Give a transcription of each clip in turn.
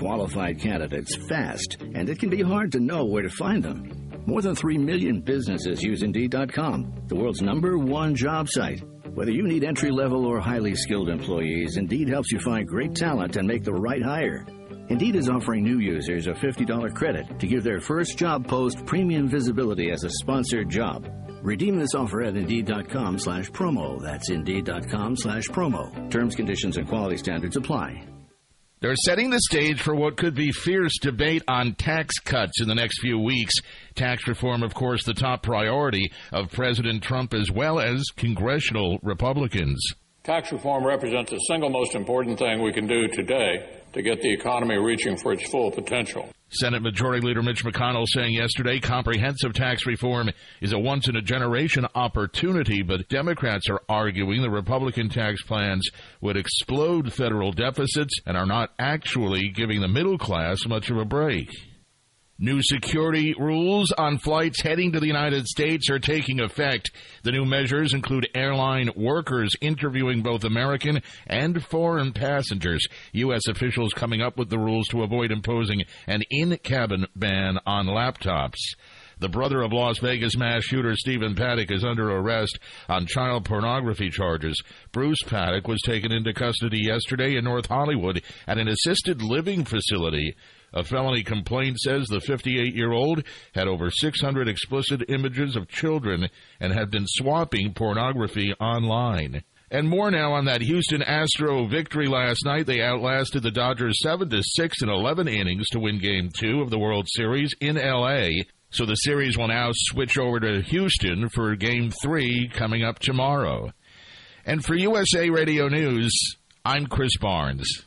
qualified candidates fast, and it can be hard to know where to find them. More than 3 million businesses use Indeed.com, the world's #1 job site. Whether you need entry-level or highly skilled employees, Indeed helps you find great talent and make the right hire. Indeed is offering new users a $50 credit to give their first job post premium visibility as a sponsored job. Redeem this offer at Indeed.com/promo. That's Indeed.com/promo. Terms, conditions, and quality standards apply. They're setting the stage for what could be fierce debate on tax cuts in the next few weeks. Tax reform, of course, the top priority of President Trump as well as congressional Republicans. Tax reform represents the single most important thing we can do today to get the economy reaching for its full potential. Senate Majority Leader Mitch McConnell saying yesterday comprehensive tax reform is a once-in-a-generation opportunity, but Democrats are arguing the Republican tax plans would explode federal deficits and are not actually giving the middle class much of a break. New security rules on flights heading to the United States are taking effect. The new measures include airline workers interviewing both American and foreign passengers. U.S. officials coming up with the rules to avoid imposing an in-cabin ban on laptops. The brother of Las Vegas mass shooter Stephen Paddock is under arrest on child pornography charges. Bruce Paddock was taken into custody yesterday in North Hollywood at an assisted living facility. A felony complaint says the 58-year-old had over 600 explicit images of children and had been swapping pornography online. And more now on that Houston Astro victory last night. They outlasted the Dodgers 7-6 in 11 innings to win Game 2 of the World Series in L.A., so the series will now switch over to Houston for Game 3 coming up tomorrow. And for USA Radio News, I'm Chris Barnes.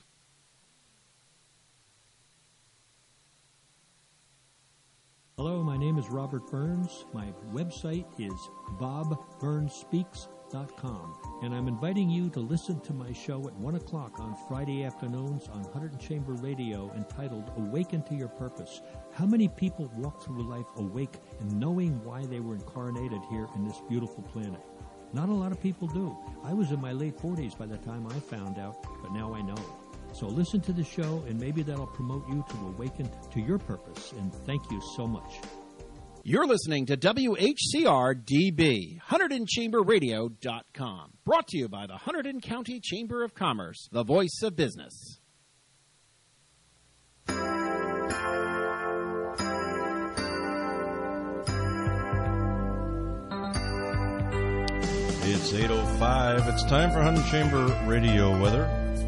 Hello, my name is Robert Burns. My website is bobburnsspeaks.com, and I'm inviting you to listen to my show at 1 o'clock on Friday afternoons on Hunterdon Chamber Radio entitled Awaken to Your Purpose. How many people walk through life awake and knowing why they were incarnated here in this beautiful planet? Not a lot of people do. I was in my late 40s by the time I found out, but now I know. So listen to the show, and maybe that'll promote you to awaken to your purpose. And thank you so much. You're listening to WHCR-DB, HunterdonChamberRadio.com. Brought to you by the Hunterdon County Chamber of Commerce, the voice of business. It's 8:05. It's time for Hunterdon Chamber Radio weather.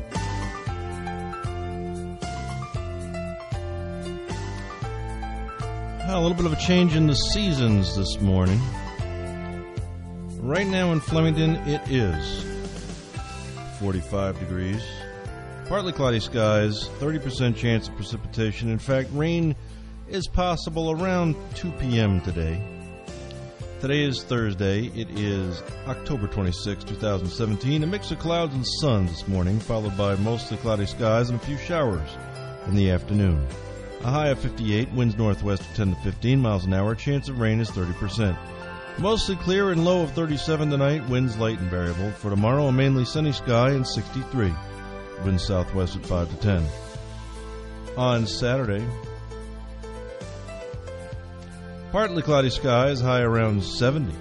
A little bit of a change in the seasons this morning. Right now in Flemington, it is 45 degrees. Partly cloudy skies, 30% chance of precipitation. In fact, rain is possible around 2 p.m. today. Today is Thursday. It is October 26, 2017. A mix of clouds and sun this morning, followed by mostly cloudy skies and a few showers in the afternoon. A high of 58, winds northwest of 10 to 15 miles an hour. Chance of rain is 30%. Mostly clear and low of 37 tonight. Winds light and variable. For tomorrow, a mainly sunny sky and 63. Winds southwest at 5 to 10. On Saturday, partly cloudy skies, high around 70.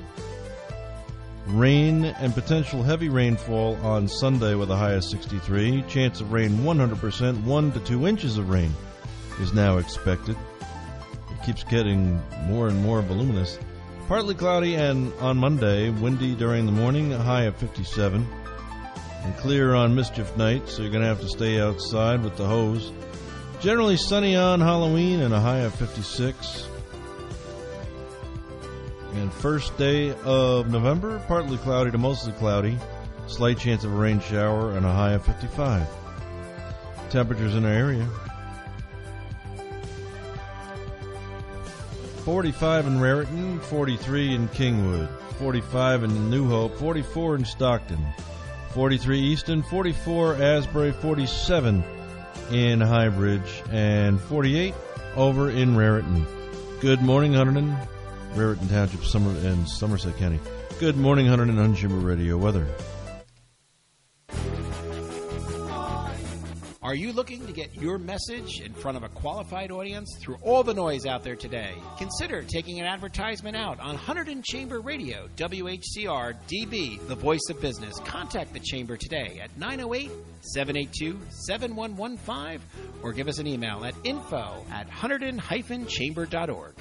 Rain and potential heavy rainfall on Sunday with a high of 63. Chance of rain 100%. 1 to 2 inches of rain is now expected. It keeps getting more and more voluminous. Partly cloudy and on Monday, windy during the morning, a high of 57. And clear on mischief night, so you're going to have to stay outside with the hose. Generally sunny on Halloween and a high of 56. And first day of November, partly cloudy to mostly cloudy. Slight chance of a rain shower and a high of 55. Temperatures in our area: 45 in Raritan, 43 in Kingwood, 45 in New Hope, 44 in Stockton, 43 Easton, 44 Asbury, 47 in Highbridge, and 48 over in Raritan. Good morning, Hunterdon, Raritan Township, and Somerset County. Good morning, Hunterdon, Hunterdon Radio weather. Are you looking to get your message in front of a qualified audience through all the noise out there today? Consider taking an advertisement out on Hunterdon Chamber Radio, WHCR DB, the voice of business. Contact the Chamber today at 908-782-7115 or give us an email at info@hunterdon-chamber.org.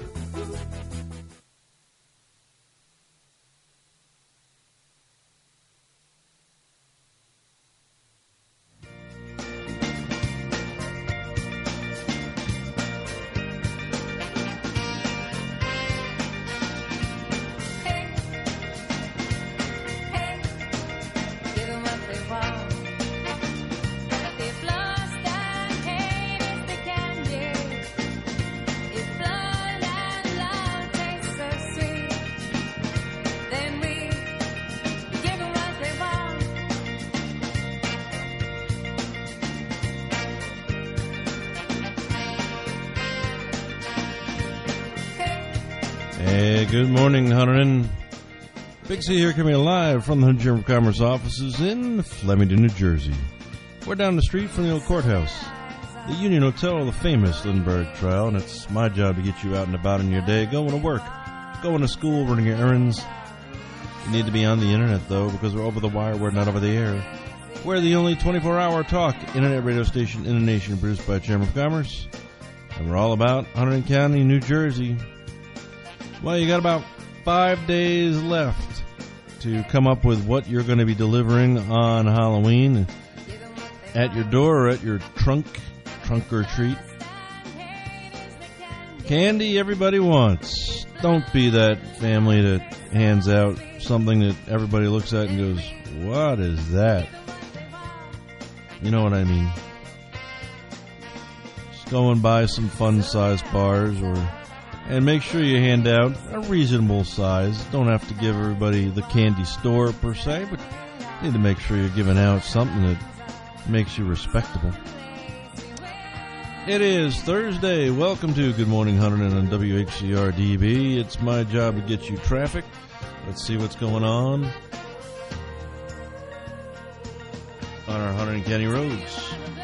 Good morning, Hunterdon. Big C here, coming live from the Hunterdon Chamber of Commerce offices in Flemington, New Jersey. We're down the street from the old courthouse, the Union Hotel, the famous Lindbergh trial, and it's my job to get you out and about in your day, going to work, going to school, running your errands. You need to be on the internet, though, because we're over the wire, we're not over the air. We're the only 24-hour talk internet radio station in the nation produced by the Chamber of Commerce, and we're all about Hunterdon County, New Jersey. Well, you got about 5 days left to come up with what you're going to be delivering on Halloween at your door or at your trunk or treat. Candy everybody wants. Don't be that family that hands out something that everybody looks at and goes, what is that? You know what I mean. Just go and buy some fun-sized bars and make sure you hand out a reasonable size. Don't have to give everybody the candy store per se, but you need to make sure you're giving out something that makes you respectable. It is Thursday. Welcome to Good Morning Hunterdon on WHCR DB. It's my job to get you traffic. Let's see what's going on our Hunterdon County roads.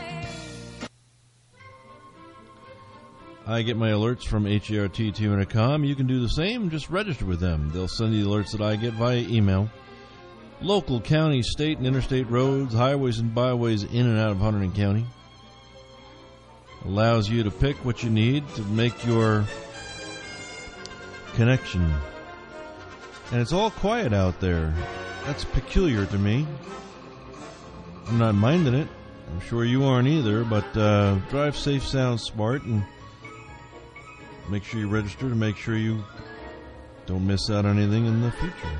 I get my alerts from HERT.com. You can do the same. Just register with them. They'll send you the alerts that I get via email. Local, county, state, and interstate roads, highways, and byways in and out of Hunterdon County. Allows you to pick what you need to make your connection. And it's all quiet out there. That's peculiar to me. I'm not minding it. I'm sure you aren't either, but drive safe, sound smart, and make sure you register to make sure you don't miss out on anything in the future.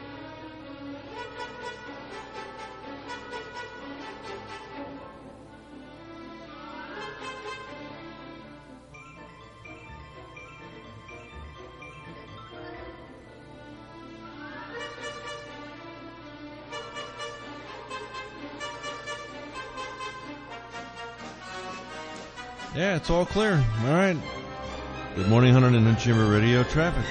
Yeah, it's all clear. All right. Good morning, Hunterdon and Chamber Radio traffic.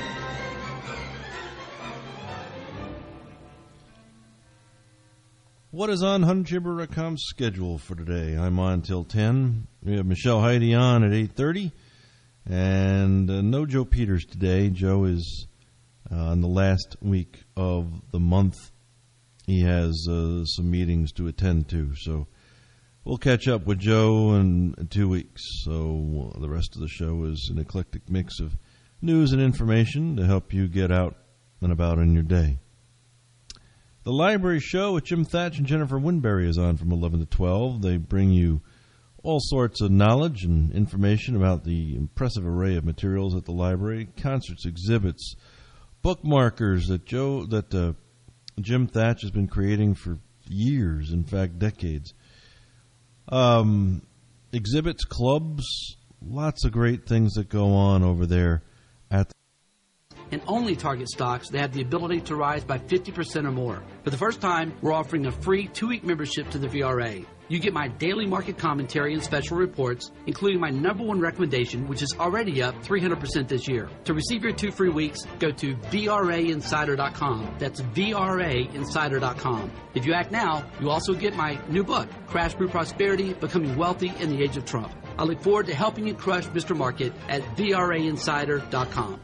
What is on HunterdonChamber.com's schedule for today? I'm on till 10. We have Michelle Heidi on at 8:30. And no Joe Peters today. Joe is on the last week of the month. He has some meetings to attend to. So we'll catch up with Joe in 2 weeks. So the rest of the show is an eclectic mix of news and information to help you get out and about in your day. The Library Show with Jim Thatch and Jennifer Winberry is on from 11 to 12. They bring you all sorts of knowledge and information about the impressive array of materials at the library, concerts, exhibits, bookmarkers that Jim Thatch has been creating for years, in fact, decades. Exhibits, clubs, lots of great things that go on over there at and only target stocks that have the ability to rise by 50% or more. For the first time, we're offering a free 2-week membership to the VRA. You get my daily market commentary and special reports, including my #1 recommendation, which is already up 300% this year. To receive your 2 free weeks, go to VRAinsider.com. That's VRAinsider.com. If you act now, you'll also get my new book, Crash Through Prosperity, Becoming Wealthy in the Age of Trump. I look forward to helping you crush Mr. Market at VRAinsider.com.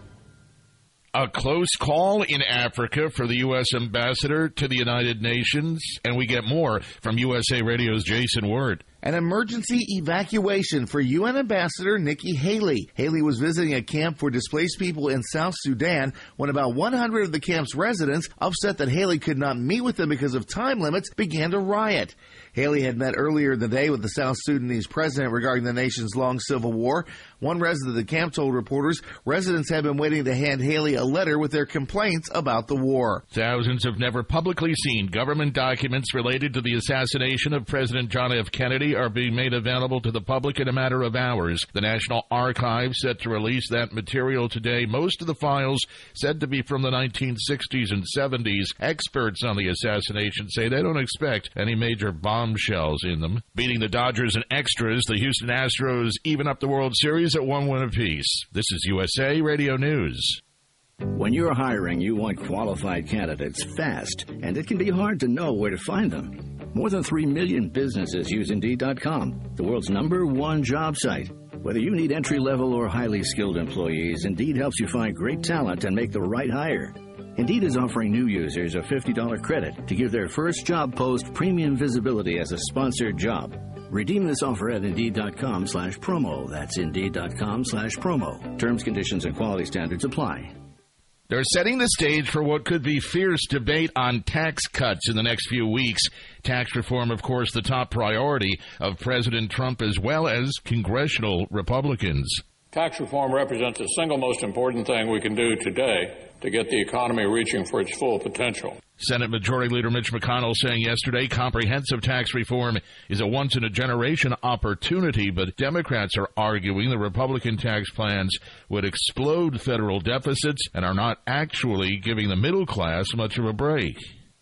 A close call in Africa for the U.S. ambassador to the United Nations, and we get more from USA Radio's Jason Word. An emergency evacuation for UN Ambassador Nikki Haley. Haley was visiting a camp for displaced people in South Sudan when about 100 of the camp's residents, upset that Haley could not meet with them because of time limits, began to riot. Haley had met earlier in the day with the South Sudanese president regarding the nation's long civil war. One resident of the camp told reporters residents had been waiting to hand Haley a letter with their complaints about the war. Thousands have never publicly seen government documents related to the assassination of President John F. Kennedy are being made available to the public in a matter of hours. The National Archives set to release that material today. Most of the files said to be from the 1960s and 70s. Experts on the assassination say they don't expect any major bombshells in them. Beating the Dodgers in extras, the Houston Astros even up the World Series at 1 win apiece. This is USA Radio News. When you're hiring, you want qualified candidates fast, and it can be hard to know where to find them. More than 3 million businesses use Indeed.com, the world's #1 job site. Whether you need entry-level or highly skilled employees, Indeed helps you find great talent and make the right hire. Indeed is offering new users a $50 credit to give their first job post premium visibility as a sponsored job. Redeem this offer at Indeed.com/promo. That's Indeed.com/promo. Terms, conditions, and quality standards apply. They're setting the stage for what could be fierce debate on tax cuts in the next few weeks. Tax reform, of course, the top priority of President Trump as well as congressional Republicans. Tax reform represents the single most important thing we can do today to get the economy reaching for its full potential. Senate Majority Leader Mitch McConnell saying yesterday comprehensive tax reform is a once-in-a-generation opportunity, but Democrats are arguing the Republican tax plans would explode federal deficits and are not actually giving the middle class much of a break.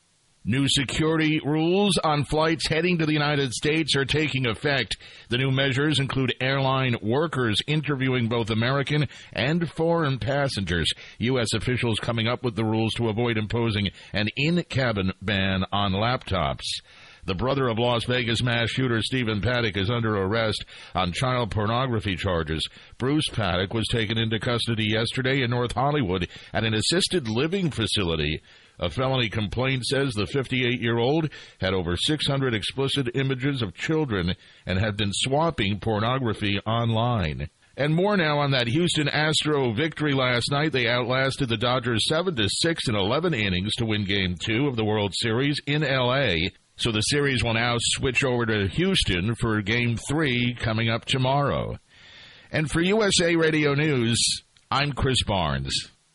New security rules on flights heading to the United States are taking effect. The new measures include airline workers interviewing both American and foreign passengers. U.S. officials coming up with the rules to avoid imposing an in-cabin ban on laptops. The brother of Las Vegas mass shooter Stephen Paddock is under arrest on child pornography charges. Bruce Paddock was taken into custody yesterday in North Hollywood at an assisted living facility. A felony complaint says the 58-year-old had over 600 explicit images of children and had been swapping pornography online. And more now on that Houston Astro victory last night. They outlasted the Dodgers 7-6 in 11 innings to win Game 2 of the World Series in L.A., so the series will now switch over to Houston for Game 3 coming up tomorrow. And for USA Radio News, I'm Chris Barnes.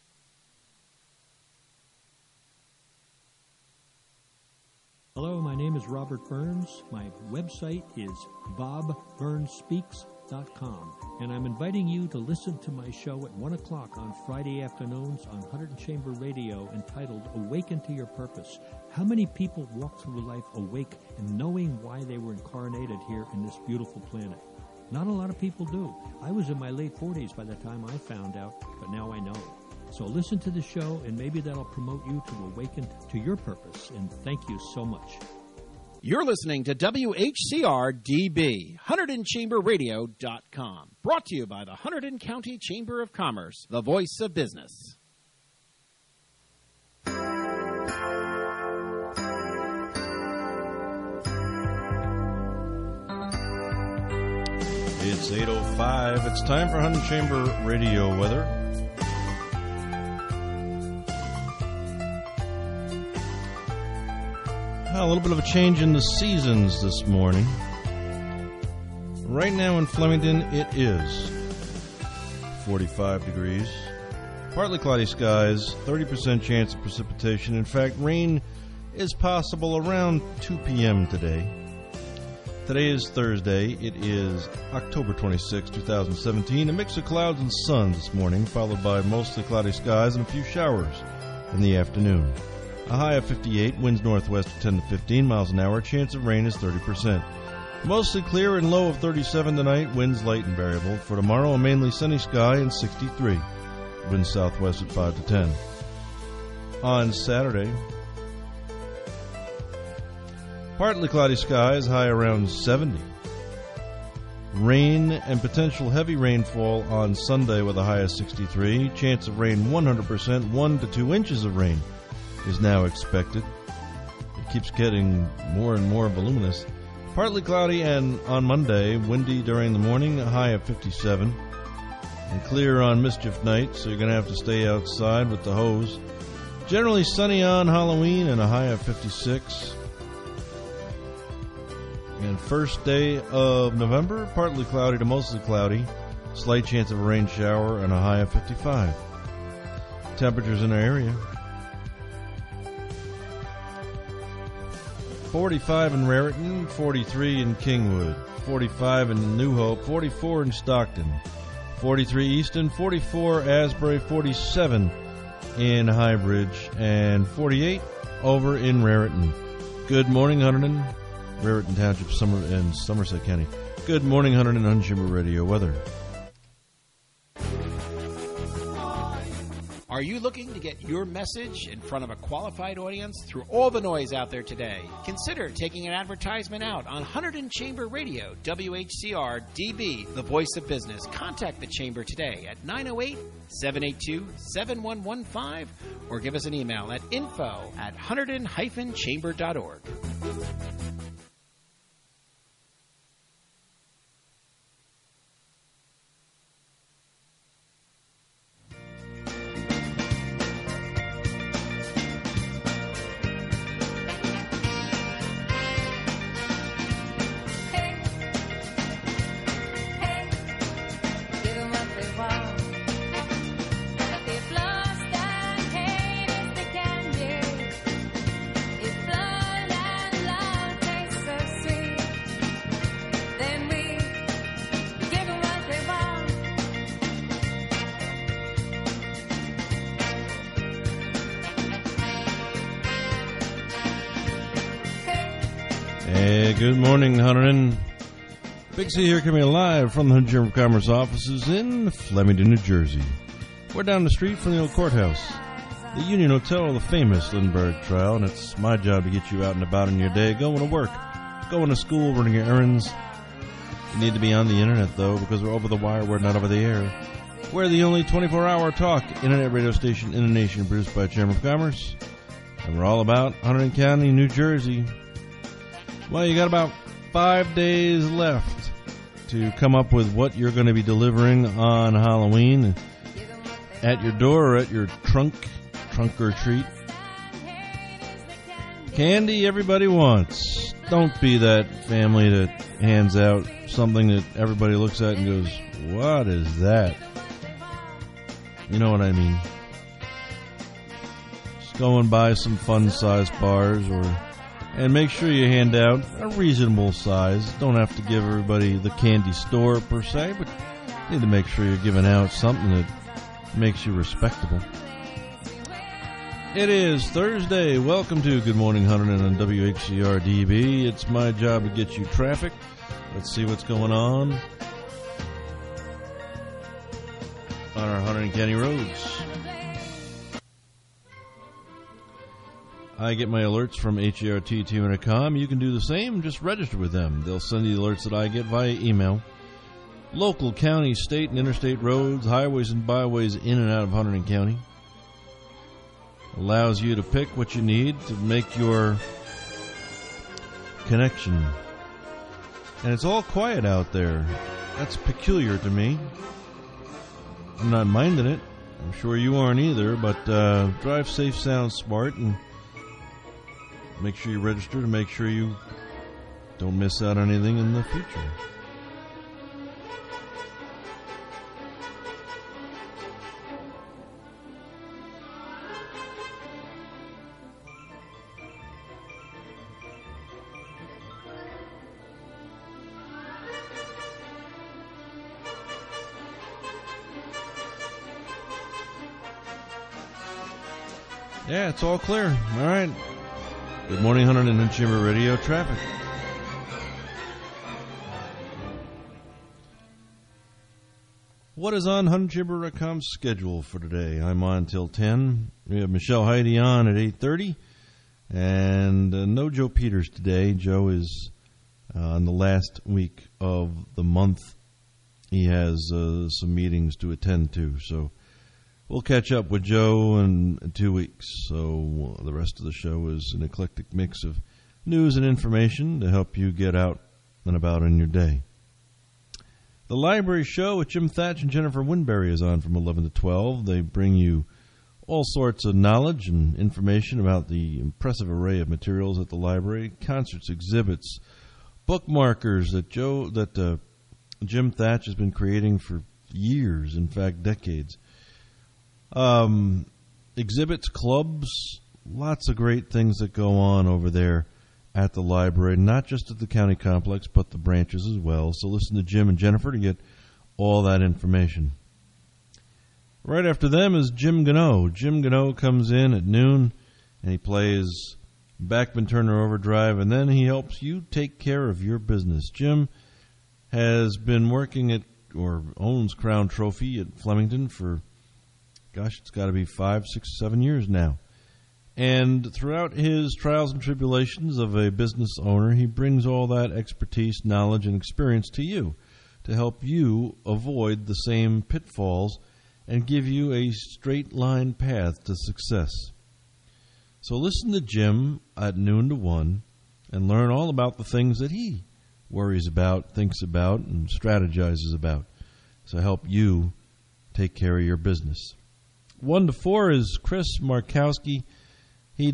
Hello, my name is Robert Burns. My website is bobburnsspeaks.com, and I'm inviting you to listen to my show at 1 o'clock on Friday afternoons on 100 Chamber Radio entitled Awaken to Your Purpose. How many people walk through life awake and knowing why they were incarnated here in this beautiful planet? Not a lot of people do. I was in my late 40s by the time I found out, but now I know. So listen to the show, and maybe that'll promote you to awaken to your purpose. And thank you so much. You're listening to WHCR-DB, HunterdonChamberRadio.com. Brought to you by the Hunterdon County Chamber of Commerce, the voice of business. It's 8:05. It's time for Hunterdon Chamber Radio weather. A little bit of a change in the seasons this morning. Right now in Flemington, it is 45 degrees. Partly cloudy skies, 30% chance of precipitation. In fact, rain is possible around 2 p.m. today. Today is Thursday. It is October 26, 2017. A mix of clouds and sun this morning, followed by mostly cloudy skies and a few showers in the afternoon. A high of 58, winds northwest of 10 to 15 miles an hour. Chance of rain is 30%. Mostly clear and low of 37 tonight. Winds light and variable. For tomorrow, a mainly sunny sky and 63. Winds southwest at 5 to 10. On Saturday, partly cloudy skies, high around 70. Rain and potential heavy rainfall on Sunday with a high of 63. Chance of rain 100%. 1 to 2 inches of rain is now expected. It keeps getting more and more voluminous. Partly cloudy and on Monday, windy during the morning, a high of 57. And clear on mischief night, so you're going to have to stay outside with the hose. Generally sunny on Halloween and a high of 56. And first day of November, partly cloudy to mostly cloudy. Slight chance of a rain shower and a high of 55. Temperatures in our area. 45 in Raritan, 43 in Kingwood, 45 in New Hope, 44 in Stockton, 43 Easton, 44 Asbury, 47 in Highbridge, and 48 over in Raritan. Good morning, Hunterdon, Raritan Township, and Somerset County. Good morning, Hunterdon, on Jimmer Radio weather. Are you looking to get your message in front of a qualified audience through all the noise out there today? Consider taking an advertisement out on Hunterdon Chamber Radio, WHCR DB, the voice of business. Contact the Chamber today at 908-782-7115 or give us an email at info@hunterdon-chamber.org. Good morning, Hunterdon. Big C here, coming live from the Hunterdon Chamber of Commerce offices in Flemington, New Jersey. We're down the street from the old courthouse, the Union Hotel, the famous Lindbergh Trail, and it's my job to get you out and about in your day, going to work, going to school, running your errands. You need to be on the internet, though, because we're over the wire, we're not over the air. We're the only 24-hour talk internet radio station in the nation produced by Chamber of Commerce, and we're all about Hunterdon County, New Jersey. Well, you got about 5 days left to come up with what you're going to be delivering on Halloween at your door or at your trunk or treat. Candy everybody wants. Don't be that family that hands out something that everybody looks at and goes, what is that? You know what I mean. Just go and buy some fun-sized bars and make sure you hand out a reasonable size. Don't have to give everybody the candy store per se, but you need to make sure you're giving out something that makes you respectable. It is Thursday. Welcome to Good Morning Hunterdon on WHCR DB. It's my job to get you traffic. Let's see what's going on our Hunterdon County roads. I get my alerts from HERT2.com. You can do the same. Just register with them. They'll send you the alerts that I get via email. Local, county, state, and interstate roads, highways, and byways in and out of Hunterdon County. Allows you to pick what you need to make your connection. And it's all quiet out there. That's peculiar to me. I'm not minding it. I'm sure you aren't either, but drive safe, sound smart, and make sure you register to make sure you don't miss out on anything in the future. Yeah, it's all clear. All right. Good morning, Hunter and Chamber Radio traffic. What is on HuntingChamber.com's schedule for today? I'm on till 10. We have Michelle Heidi on at 8:30. And no Joe Peters today. Joe is on the last week of the month. He has some meetings to attend to. So we'll catch up with Joe in 2 weeks. So the rest of the show is an eclectic mix of news and information to help you get out and about in your day. The Library Show with Jim Thatch and Jennifer Winberry is on from 11 to 12. They bring you all sorts of knowledge and information about the impressive array of materials at the library, concerts, exhibits, bookmarkers that Jim Thatch has been creating for years, in fact, decades. Exhibits, clubs, lots of great things that go on over there at the library, not just at the county complex, but the branches as well. So listen to Jim and Jennifer to get all that information. Right after them is Jim Gano. Jim Gano comes in at noon, and he plays Bachman Turner Overdrive, and then he helps you take care of your business. Jim has been working at, or owns Crown Trophy at Flemington for, it's got to be 5, 6, 7 years now. And throughout his trials and tribulations of a business owner, he brings all that expertise, knowledge, and experience to you to help you avoid the same pitfalls and give you a straight line path to success. So listen to Jim at noon to 1 and learn all about the things that he worries about, thinks about, and strategizes about to help you take care of your business. 1 to 4 is Chris Markowski. He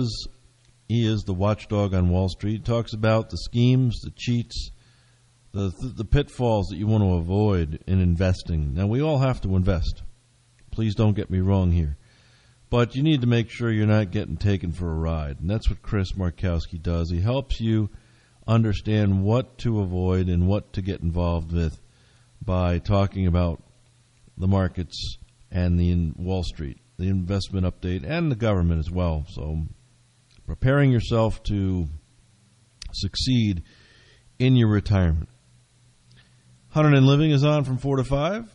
is the watchdog on Wall Street. He talks about the schemes, the cheats, the pitfalls that you want to avoid in investing. Now, we all have to invest. Please don't get me wrong here. But you need to make sure you're not getting taken for a ride. And that's what Chris Markowski does. He helps you understand what to avoid and what to get involved with by talking about the markets and the Wall Street, the investment update, and the government as well. So preparing yourself to succeed in your retirement. Hunter and Living is on from 4 to 5.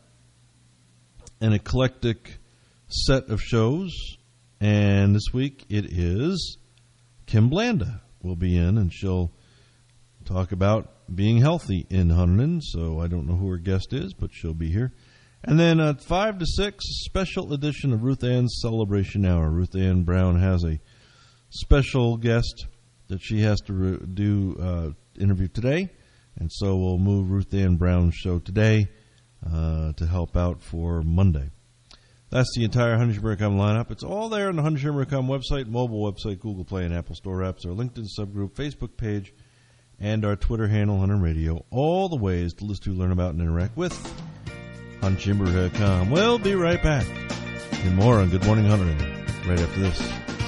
An eclectic set of shows. And this week it is Kim Blanda will be in, and she'll talk about being healthy in Hunterdon. So I don't know who her guest is, but she'll be here. And then at 5 to 6, special edition of Ruth Ann's Celebration Hour. Ruth Ann Brown has a special guest that she has to do interview today. And so we'll move Ruth Ann Brown's show today to help out for Monday. That's the entire HuntingChamber.com lineup. It's all there on the HuntingChamber.com website, mobile website, Google Play and Apple Store apps, our LinkedIn subgroup, Facebook page, and our Twitter handle, Hunter Radio. All the ways to listen to, learn about, and interact with HuntingChamber.com. We'll be right back. And more on Good Morning Huntington right after this.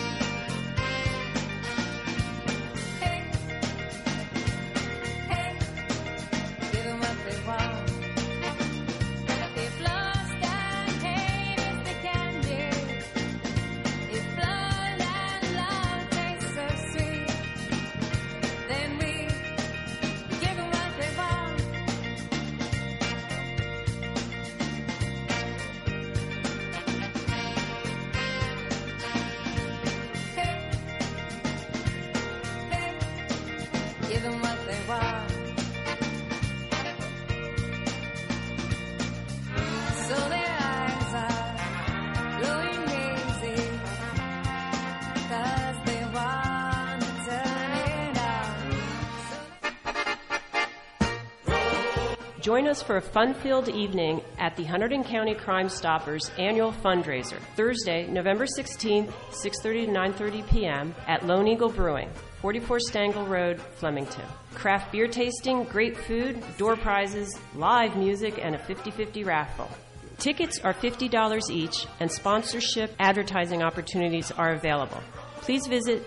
Join us for a fun-filled evening at the Hunterdon County Crime Stoppers annual fundraiser, Thursday, November 16th, 6:30 to 9:30 p.m. at Lone Eagle Brewing, 44 Stangl Road, Flemington. Craft beer tasting, great food, door prizes, live music, and a 50-50 raffle. Tickets are $50 each, and sponsorship advertising opportunities are available. Please visit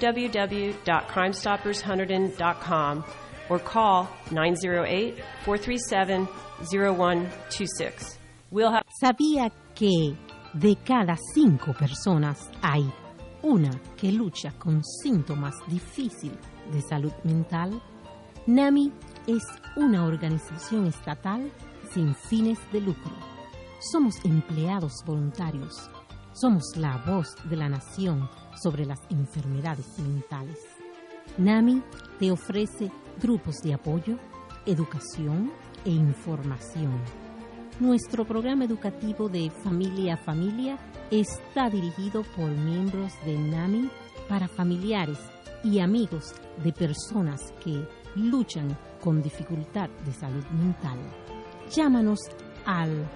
www.crimestoppershunterdon.com or call 908-437-0126. ¿Sabía que de cada 5 personas hay una que lucha con síntomas difíciles de salud mental, NAMI es una organización estatal sin fines de lucro. Somos empleados voluntarios. Somos la voz de la nación sobre las enfermedades mentales. NAMI te ofrece grupos de apoyo, educación e información. Nuestro programa educativo de Familia a Familia está dirigido por miembros de NAMI para familiares y amigos de personas que luchan con dificultad de salud mental. Llámanos al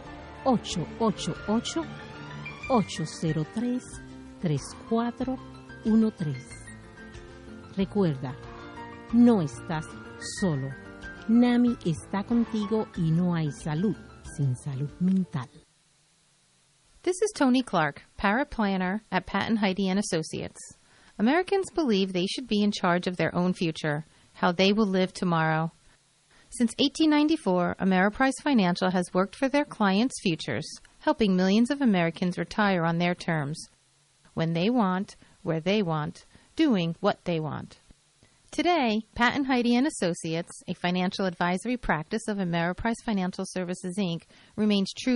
888-803-3413. Recuerda, no estás solo. NAMI está contigo y no hay salud sin salud mental. This is Tony Clark, paraplanner at Pat & Heidi & Associates. Americans believe they should be in charge of their own future, how they will live tomorrow. Since 1894, Ameriprise Financial has worked for their clients' futures, helping millions of Americans retire on their terms, when they want, where they want, doing what they want. Today, Pat & Heidi & Associates, a financial advisory practice of Ameriprise Financial Services, Inc., remains true.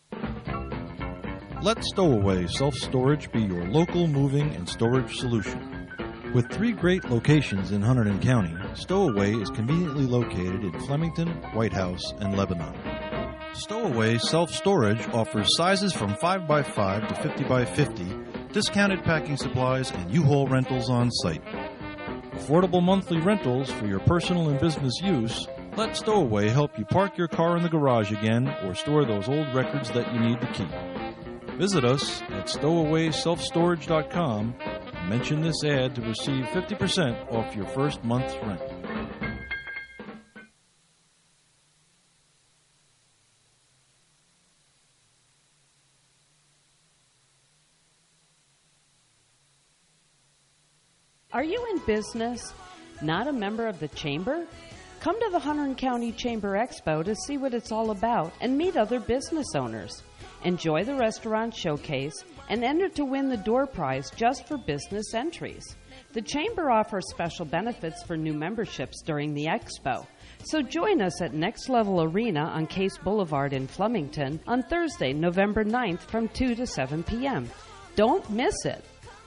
Let Stowaway Self-Storage be your local moving and storage solution. With 3 great locations in Hunterdon County, Stowaway is conveniently located in Flemington, White House, and Lebanon. Stowaway Self-Storage offers sizes from 5x5 to 50x50, discounted packing supplies, and U-Haul rentals on site. Affordable monthly rentals for your personal and business use. Let Stowaway help you park your car in the garage again or store those old records that you need to keep. Visit us at stowawayselfstorage.com and mention this ad to receive 50% off your first month's rent. Are you in business, not a member of the Chamber? Come to the Hunterdon County Chamber Expo to see what it's all about and meet other business owners. Enjoy the restaurant showcase and enter to win the door prize just for business entries. The Chamber offers special benefits for new memberships during the Expo. So join us at Next Level Arena on Case Boulevard in Flemington on Thursday, November 9th from 2 to 7 p.m. Don't miss it.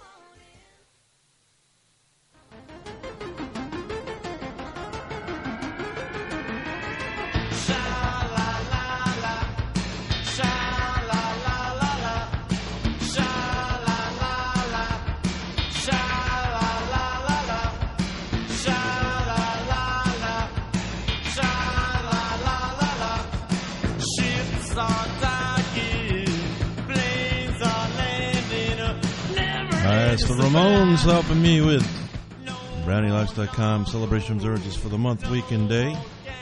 It's the Ramones helping me with BrownieLives.com celebration observances for the month, week, and day.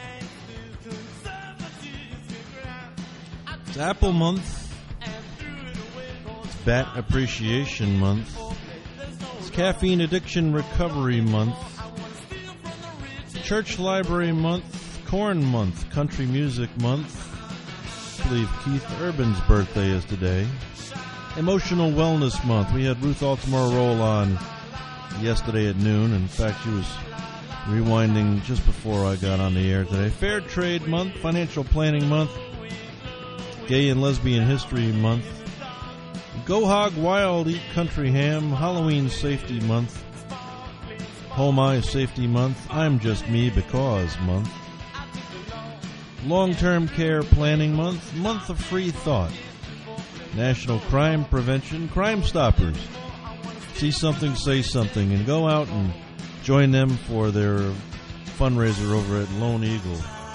It's Apple Month. It's Bat Appreciation Month. It's Caffeine Addiction Recovery Month. Church Library Month. Corn Month. Country Music Month. I believe Keith Urban's birthday is today. Emotional Wellness Month. We had Ruth Altamore-Roll on yesterday at noon. In fact, she was rewinding just before I got on the air today. Fair Trade Month, Financial Planning Month, Gay and Lesbian History Month, Go Hog Wild, Eat Country Ham, Halloween Safety Month, Home Eye Safety Month, I'm Just Me Because Month, Long-Term Care Planning Month, Month of Free Thought, National Crime Prevention, Crime Stoppers. See something, say something, and go out and join them for their fundraiser over at Lone Eagle.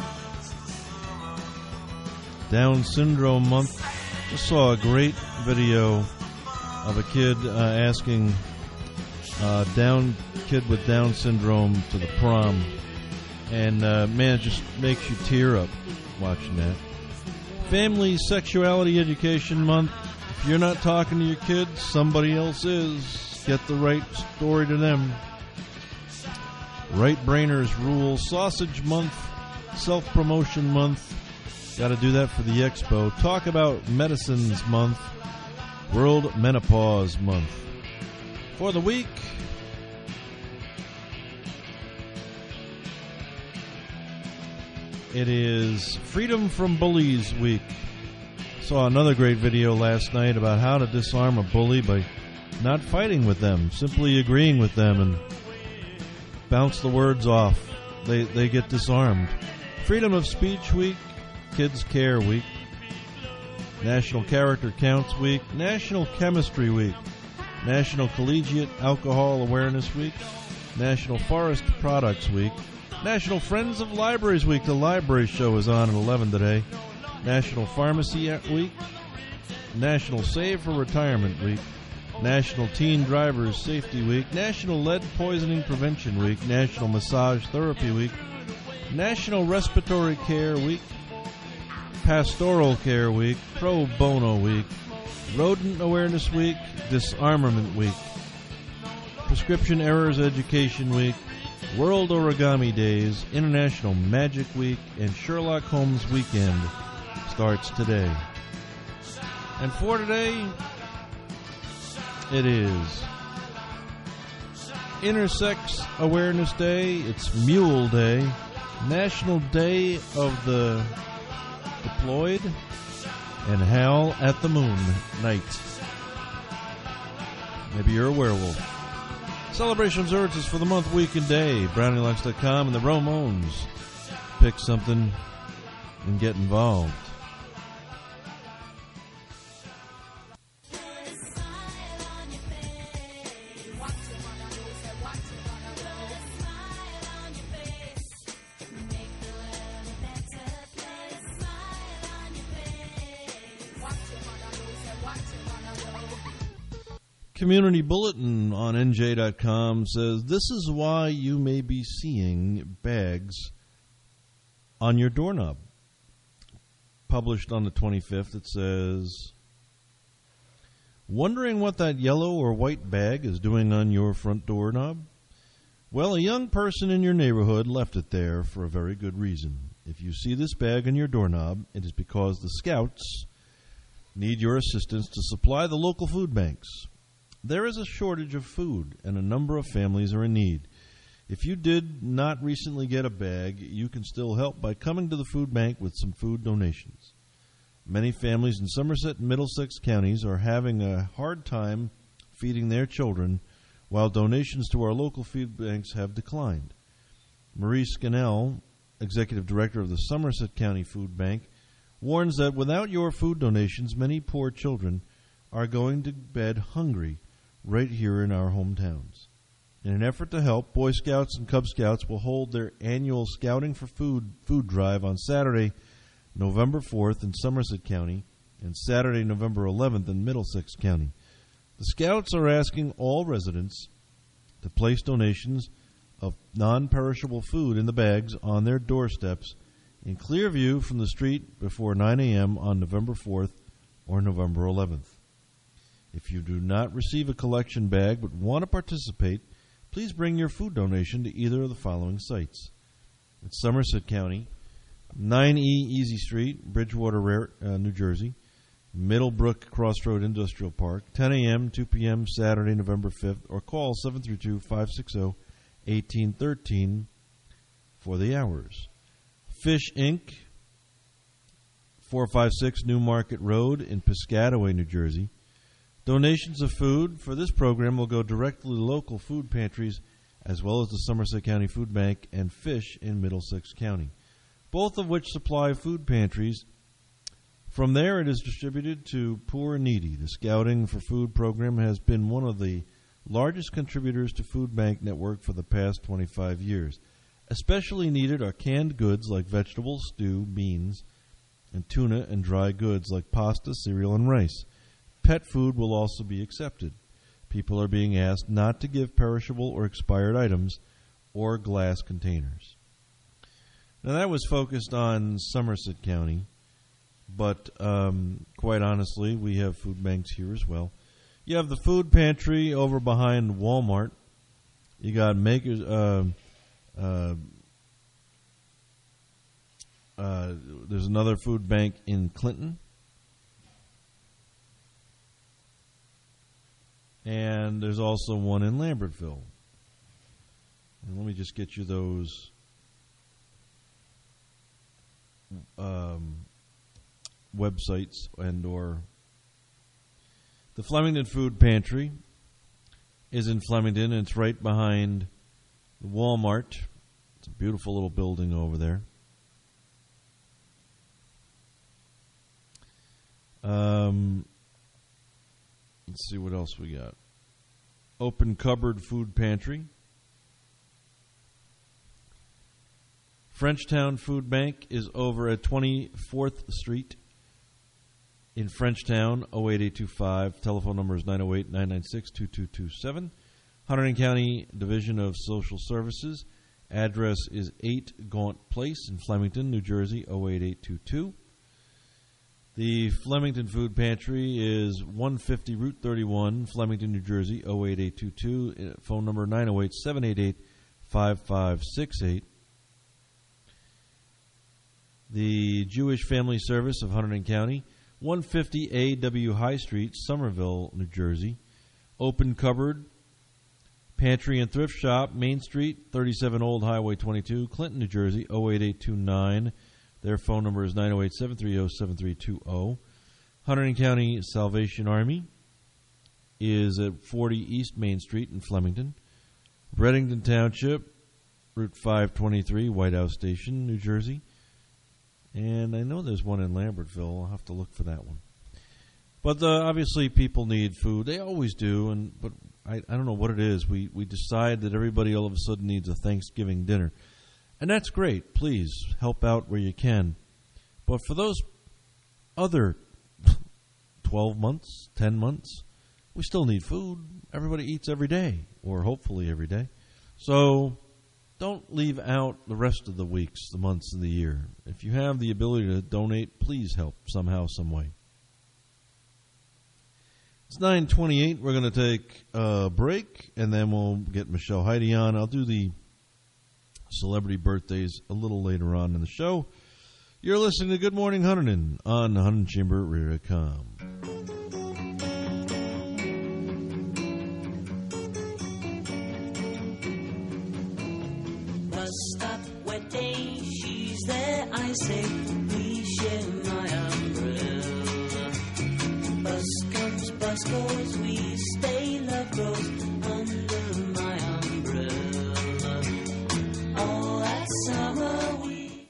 Down Syndrome Month. Just saw a great video of a kid asking kid with Down syndrome to the prom, and man, it just makes you tear up watching that. Family Sexuality Education Month. If you're not talking to your kids, somebody else is. Get the right story to them. Right Brainers Rule. Sausage Month. Self-Promotion Month. Got to do that for the expo. Talk About Medicines Month. World Menopause Month. For the week, it is Freedom from Bullies Week. Saw another great video last night about how to disarm a bully by not fighting with them, simply agreeing with them and bounce the words off. They get disarmed. Freedom of Speech Week, Kids Care Week, National Character Counts Week, National Chemistry Week, National Collegiate Alcohol Awareness Week, National Forest Products Week, National Friends of Libraries Week. The library show is on at 11 today. National Pharmacy Week, National Save for Retirement Week, National Teen Drivers Safety Week, National Lead Poisoning Prevention Week, National Massage Therapy Week, National Respiratory Care Week, Pastoral Care Week, Pro Bono Week, Rodent Awareness Week, Disarmament Week, Prescription Errors Education Week, World Origami Days, International Magic Week, and Sherlock Holmes Weekend starts today. And for today, it is Intersex Awareness Day, it's Mule Day, National Day of the Deployed, and Howl at the Moon Night. Maybe you're a werewolf. Celebration observances for the month, week, and day. BrownieLunch.com and the Ramones. Pick something and get involved. Community Bulletin on NJ.com says, this is why you may be seeing bags on your doorknob. Published on the 25th, it says, wondering what that yellow or white bag is doing on your front doorknob? Well, a young person in your neighborhood left it there for a very good reason. If you see this bag on your doorknob, it is because the Scouts need your assistance to supply the local food banks. There is a shortage of food, and a number of families are in need. If you did not recently get a bag, you can still help by coming to the food bank with some food donations. Many families in Somerset and Middlesex counties are having a hard time feeding their children, while donations to our local food banks have declined. Marie Scannell, Executive Director of the Somerset County Food Bank, warns that without your food donations, many poor children are going to bed hungry right here in our hometowns. In an effort to help, Boy Scouts and Cub Scouts will hold their annual Scouting for Food drive on Saturday, November 4th in Somerset County and Saturday, November 11th in Middlesex County. The Scouts are asking all residents to place donations of non-perishable food in the bags on their doorsteps in clear view from the street before 9 a.m. on November 4th or November 11th. If you do not receive a collection bag but want to participate, please bring your food donation to either of the following sites. It's Somerset County, 9E Easy Street, Bridgewater, New Jersey, Middlebrook Crossroad Industrial Park, 10 a.m., 2 p.m., Saturday, November 5th, or call 732-560-1813 for the hours. Fish Inc., 456 New Market Road in Piscataway, New Jersey. Donations of food for this program will go directly to local food pantries as well as the Somerset County Food Bank and Fish in Middlesex County, both of which supply food pantries. From there, it is distributed to poor and needy. The Scouting for Food program has been one of the largest contributors to Food Bank Network for the past 25 years. Especially needed are canned goods like vegetables, stew, beans, and tuna, and dry goods like pasta, cereal, and rice. Pet food will also be accepted. People are being asked not to give perishable or expired items or glass containers. Now, that was focused on Somerset County, but quite honestly, we have food banks here as well. You have the food pantry over behind Walmart. You got Makers. There's another food bank in Clinton. And there's also one in Lambertville. And let me just get you those websites and or the Flemington Food Pantry is in Flemington, and it's right behind the Walmart. It's a beautiful little building over there. Let's see what else we got. Open Cupboard Food Pantry. Frenchtown Food Bank is over at 24th Street in Frenchtown, 08825. Telephone number is 908-996-2227. Hunterdon County Division of Social Services. Address is 8 Gaunt Place in Flemington, New Jersey, 08822. The Flemington Food Pantry is 150 Route 31, Flemington, New Jersey, 08822. Phone number 908-788-5568. The Jewish Family Service of Hunterdon County, 150 A.W. High Street, Somerville, New Jersey. Open Cupboard Pantry and Thrift Shop, Main Street, 37 Old Highway 22, Clinton, New Jersey, 08829. Their phone number is 908-730-7320. Hunterdon County Salvation Army is at 40 East Main Street in Flemington. Reddington Township, Route 523, White House Station, New Jersey. And I know there's one in Lambertville. I'll have to look for that one. But obviously people need food. They always do, but I don't know what it is. We decide that everybody all of a sudden needs a Thanksgiving dinner. And that's great. Please help out where you can. But for those other 12 months, 10 months, we still need food. Everybody eats every day, or hopefully every day. So don't leave out the rest of the weeks, the months, and the year. If you have the ability to donate, please help somehow, some way. It's 9:28. We're going to take a break, and then we'll get Michelle Heidi on. I'll do the celebrity birthdays a little later on in the show. You're listening to Good Morning Hunterdon on HunterdonChamberRadio.com. Bus stop, wet day, she's there, I say, please share my umbrella. Bus comes, bus goes, we stay, love grows under my umbrella. All that summer we...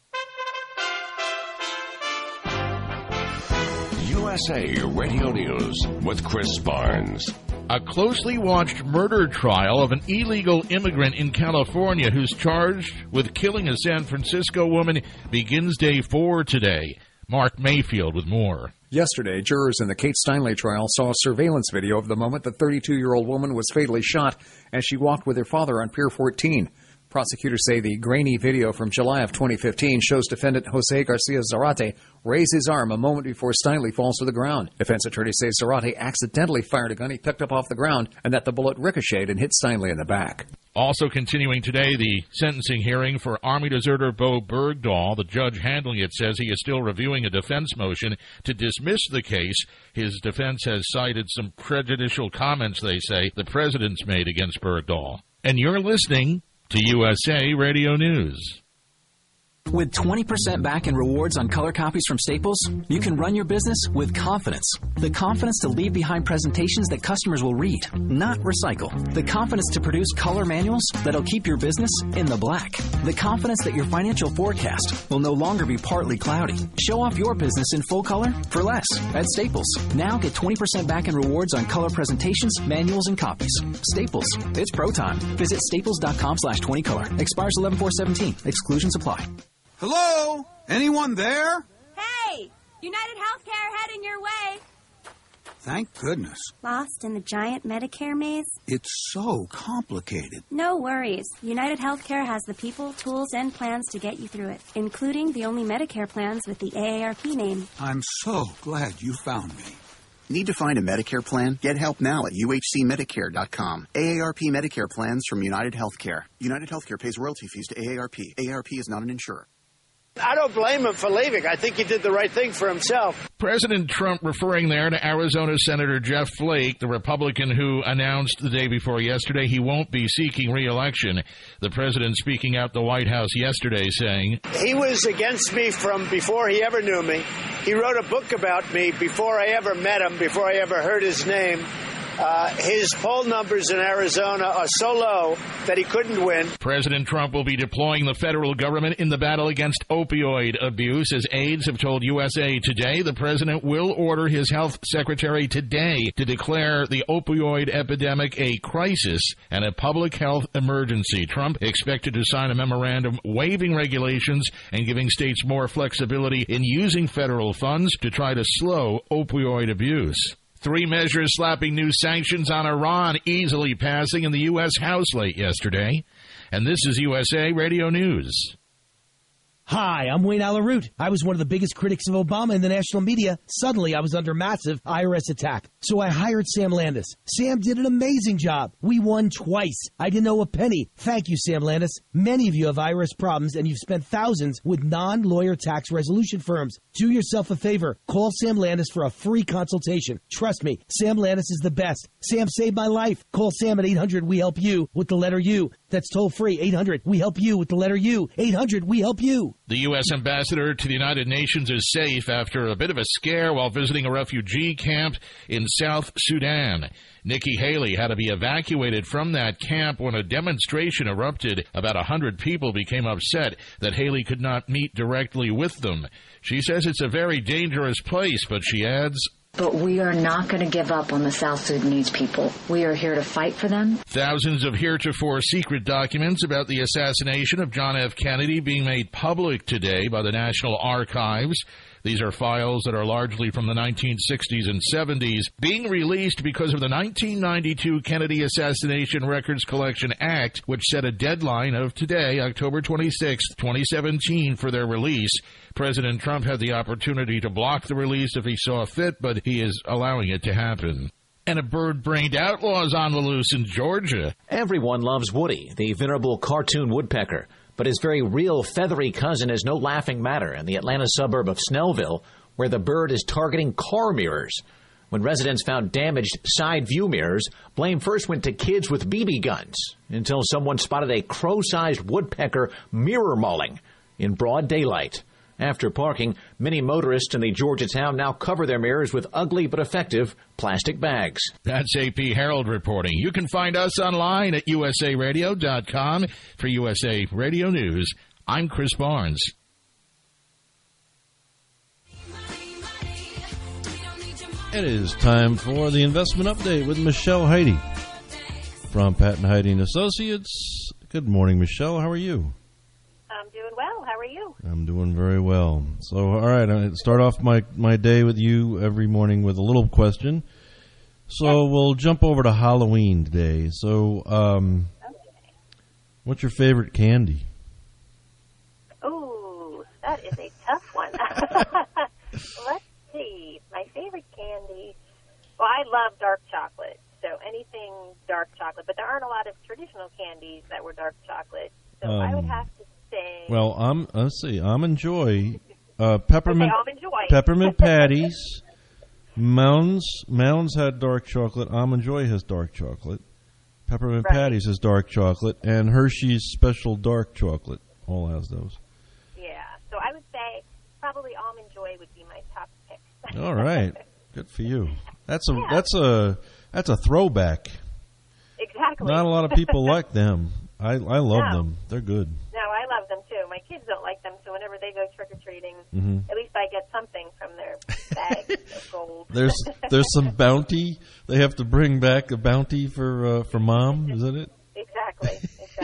USA Radio News with Chris Barnes. A closely watched murder trial of an illegal immigrant in California who's charged with killing a San Francisco woman begins day 4 today. Mark Mayfield with more. Yesterday, jurors in the Kate Steinle trial saw a surveillance video of the moment the 32-year-old woman was fatally shot as she walked with her father on Pier 14. Prosecutors say the grainy video from July of 2015 shows defendant Jose Garcia Zarate raise his arm a moment before Steinle falls to the ground. Defense attorneys say Zarate accidentally fired a gun he picked up off the ground and that the bullet ricocheted and hit Steinle in the back. Also continuing today, the sentencing hearing for Army deserter Bo Bergdahl. The judge handling it says he is still reviewing a defense motion to dismiss the case. His defense has cited some prejudicial comments, they say, the president's made against Bergdahl. And you're listening to USA Radio News. With 20% back in rewards on color copies from Staples, you can run your business with confidence. The confidence to leave behind presentations that customers will read, not recycle. The confidence to produce color manuals that'll keep your business in the black. The confidence that your financial forecast will no longer be partly cloudy. Show off your business in full color for less at Staples. Now get 20% back in rewards on color presentations, manuals, and copies. Staples. It's pro time. Visit staples.com/20color. Expires 11/4/17. Exclusions apply. Hello? Anyone there? Hey! United Healthcare heading your way. Thank goodness. Lost in the giant Medicare maze? It's so complicated. No worries. United Healthcare has the people, tools, and plans to get you through it, including the only Medicare plans with the AARP name. I'm so glad you found me. Need to find a Medicare plan? Get help now at uhcmedicare.com. AARP Medicare plans from United Healthcare. United Healthcare pays royalty fees to AARP. AARP is not an insurer. I don't blame him for leaving. I think he did the right thing for himself. President Trump referring there to Arizona Senator Jeff Flake, the Republican who announced the day before yesterday he won't be seeking re-election. The president speaking out the White House yesterday saying, he was against me from before he ever knew me. He wrote a book about me before I ever met him, before I ever heard his name. His poll numbers in Arizona are so low that he couldn't win. President Trump will be deploying the federal government in the battle against opioid abuse. As aides have told USA Today, the president will order his health secretary today to declare the opioid epidemic a crisis and a public health emergency. Trump expected to sign a memorandum waiving regulations and giving states more flexibility in using federal funds to try to slow opioid abuse. 3 measures slapping new sanctions on Iran easily passing in the U.S. House late yesterday. And this is USA Radio News. Hi, I'm Wayne Alaroot. I was one of the biggest critics of Obama in the national media. Suddenly, I was under massive IRS attack. So I hired Sam Landis. Sam did an amazing job. We won twice. I didn't owe a penny. Thank you, Sam Landis. Many of you have IRS problems, and you've spent thousands with non-lawyer tax resolution firms. Do yourself a favor. Call Sam Landis for a free consultation. Trust me, Sam Landis is the best. Sam saved my life. Call Sam at 800-WE-HELP-YOU with the letter U. That's toll free. 800-WE-HELP-YOU with the letter U. 800-WE-HELP-YOU. The U.S. ambassador to the United Nations is safe after a bit of a scare while visiting a refugee camp in South Sudan. Nikki Haley had to be evacuated from that camp when a demonstration erupted. About 100 people became upset that Haley could not meet directly with them. She says it's a very dangerous place, but she adds, but we are not going to give up on the South Sudanese people. We are here to fight for them. Thousands of heretofore secret documents about the assassination of John F. Kennedy being made public today by the National Archives. These are files that are largely from the 1960s and 70s, being released because of the 1992 Kennedy Assassination Records Collection Act, which set a deadline of today, October 26, 2017, for their release. President Trump had the opportunity to block the release if he saw fit, but he is allowing it to happen. And a bird-brained outlaw is on the loose in Georgia. Everyone loves Woody, the venerable cartoon woodpecker. But his very real feathery cousin is no laughing matter in the Atlanta suburb of Snellville, where the bird is targeting car mirrors. When residents found damaged side view mirrors, blame first went to kids with BB guns, until someone spotted a crow-sized woodpecker mirror mauling in broad daylight. After parking, many motorists in the Georgia town now cover their mirrors with ugly but effective plastic bags. That's AP Harold reporting. You can find us online at usaradio.com. For USA Radio News, I'm Chris Barnes. It is time for the investment update with Michelle Heide from Patton Heide & Associates. Good morning, Michelle. How are you? I'm doing well. How are you? I'm doing very well. So, all right, I start off my day with you every morning with a little question. So we'll jump over to Halloween today. So, what's your favorite candy? Ooh, that is a tough one. Let's see. My favorite candy. Well, I love dark chocolate. So anything dark chocolate. But there aren't a lot of traditional candies that were dark chocolate. So I would have to say. Well, let's see. Almond Joy, peppermint, Almond Joy. peppermint patties. Mounds had dark chocolate. Almond Joy has dark chocolate. Peppermint patties has dark chocolate, and Hershey's Special Dark Chocolate all has those. Yeah. So I would say probably Almond Joy would be my top pick. All right, good for you. That's a throwback. Exactly. Not a lot of people like them. I love them. They're good. No, I love them too. My kids don't like them, so whenever they go trick-or-treating, at least I get something from their bag of gold. There's some bounty. They have to bring back a bounty for Mom, isn't it? Exactly.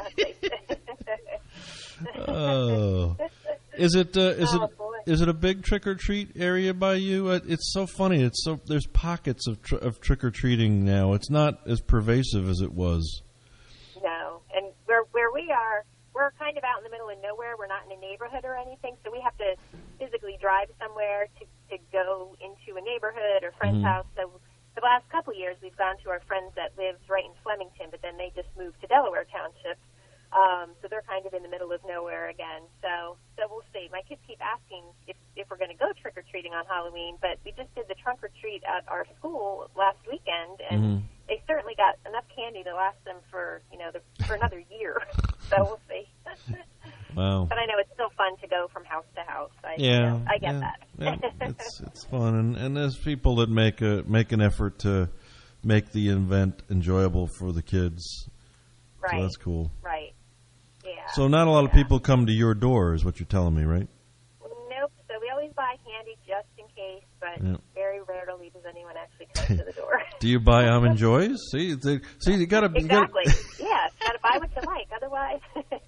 Oh. Is it a big trick-or-treat area by you? It's so funny. There's pockets of trick-or-treating now. It's not as pervasive as it was. No, and where we are, we're kind of out in the middle of nowhere. We're not in a neighborhood or anything, so we have to physically drive somewhere to go into a neighborhood or friend's house. So the last couple of years, we've gone to our friends that live right in Flemington, but then they just moved to Delaware Township. So they're kind of in the middle of nowhere again. So we'll see. My kids keep asking if we're going to go trick-or-treating on Halloween, but we just did the trunk-or-treat at our school last weekend, and they certainly got enough candy to last them for, for another year. So we'll see. Wow. But I know it's still fun to go from house to house. I get that. Yeah, it's fun, and there's people that make an effort to make the event enjoyable for the kids. Right. So that's cool. Right. Yeah. So not a lot of people come to your door, is what you're telling me, right? Nope. So we always buy candy just in case, but very rarely does anyone actually come to the door. Do you buy Almond Joys? See, you got to exactly. Yeah, got to buy what you like. Otherwise,